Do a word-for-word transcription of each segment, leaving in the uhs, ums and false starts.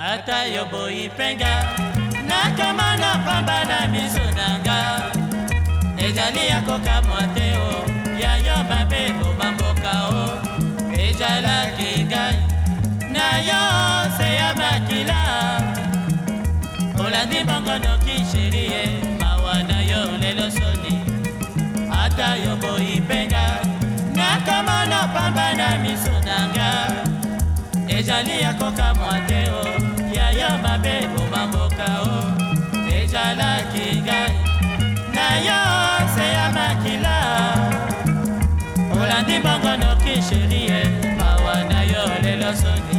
ata yo boyi penga nakama na pamba na miso nanga ezali ya kokamwa te o ya yo mabe bomamboka o ezalaki ngai na yo se ya makila olandi bongo noki sherie mawa na yo lelo soni ata yo boyi penga nakama na pamba na miso nanga ezali ya kokamwa te o ya yo mabe bomamboka o ezalaki ngai na yo se ya makila olandi bongo noki sherie mawa na yo lelo soni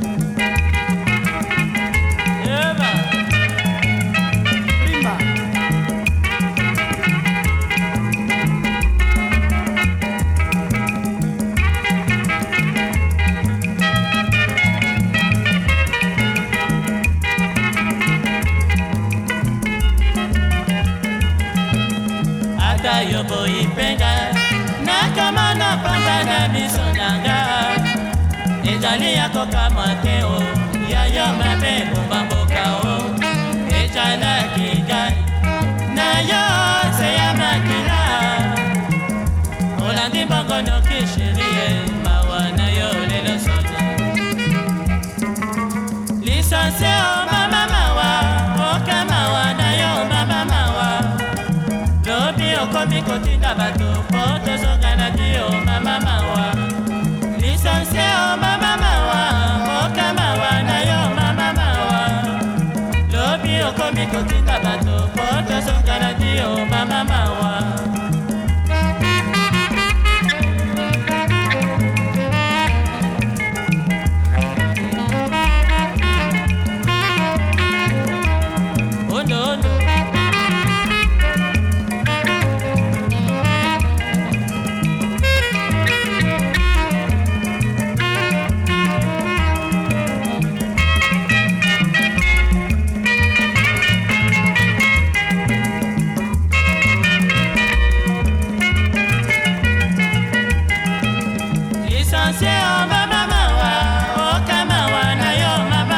yo boyi penga nakama na pamba na miso nanga ezali ya kokamwa te o ya yo mabe bomamboka o ezalaki ngai na yo se ya makila olandi bongo noki sherie mawa na yo lelo soni lisansie o mama mawa okamawa na yo mama mawa lobi okomi kotinda bato po tozonga na dio mama mawa lisansie o mama mawa oka mawa na yo mama mawa lobi okomi kotinda bato po tozonga na dio mama mawa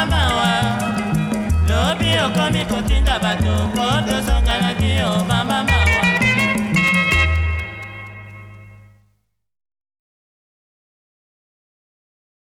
kotinda bato po tozonga na dio mama